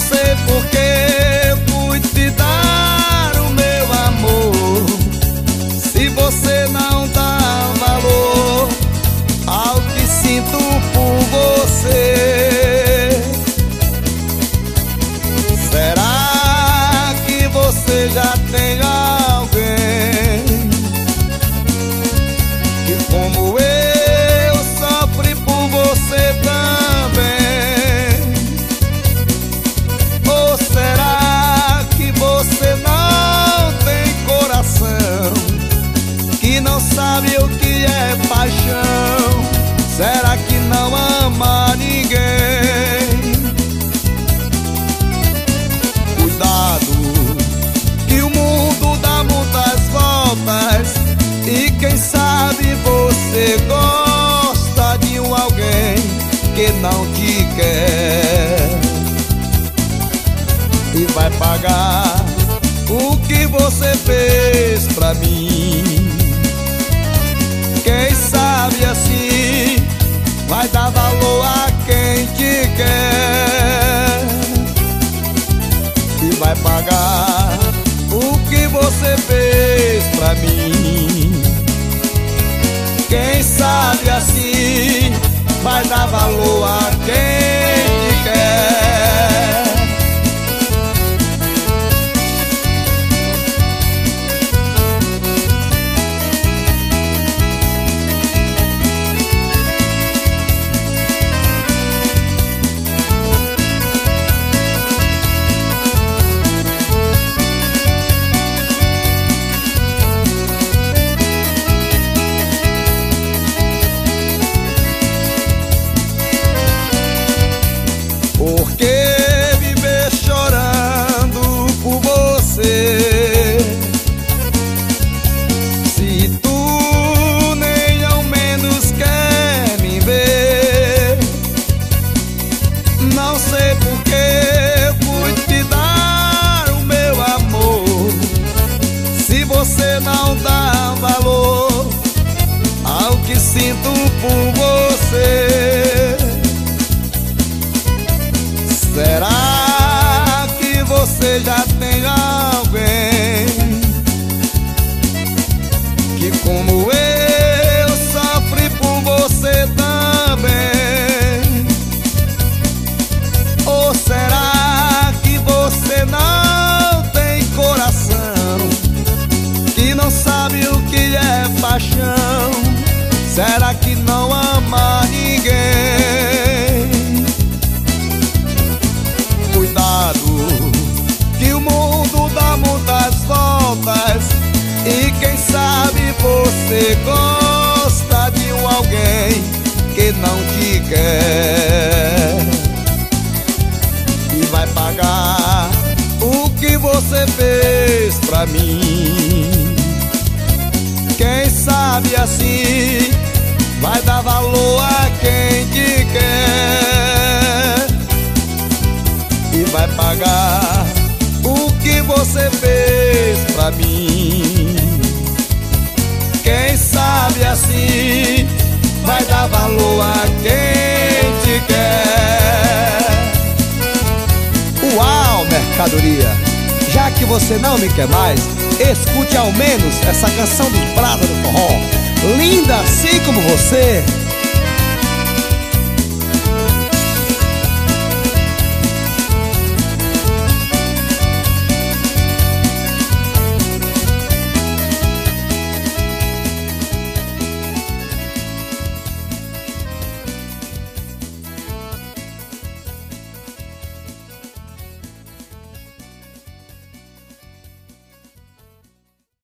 sei por que fui te dar o meu amor, se você não dá valor ao que sinto por você. Será que você já tem alguém que, como eu, sofre por você também? Ou será que você não tem coração, que não sabe o que é paixão? Será que não ama ninguém? Cuidado, que o mundo dá muitas voltas, e quem sabe você gosta de um alguém que não te quer, e vai pagar o que você fez pra mim. Quem sabe assim vai dar valor a quem te quer, e vai pagar o que você fez pra mim. Quem sabe assim vai dar valor a quem te quer. Por que viver chorando por você, se tu nem ao menos quer me ver? Não sei por que fui te dar o meu amor, se você não dá valor ao que sinto por você. Será que você já tem alguém que, como eu, sofre por você também? Ou será que você não tem coração, que não sabe o que é paixão? Será que não ama ninguém? Cuidado, que o mundo dá muitas voltas, e quem sabe você gosta de um alguém que não te quer, e vai pagar o que você fez pra mim. Quem sabe assim vai dar valor a quem te quer, e vai pagar o que você fez pra mim. Quem sabe assim vai dar valor a quem te quer. Uau, mercadoria! Já que você não me quer mais, escute ao menos essa canção dos Pratas do Forró, linda assim como você.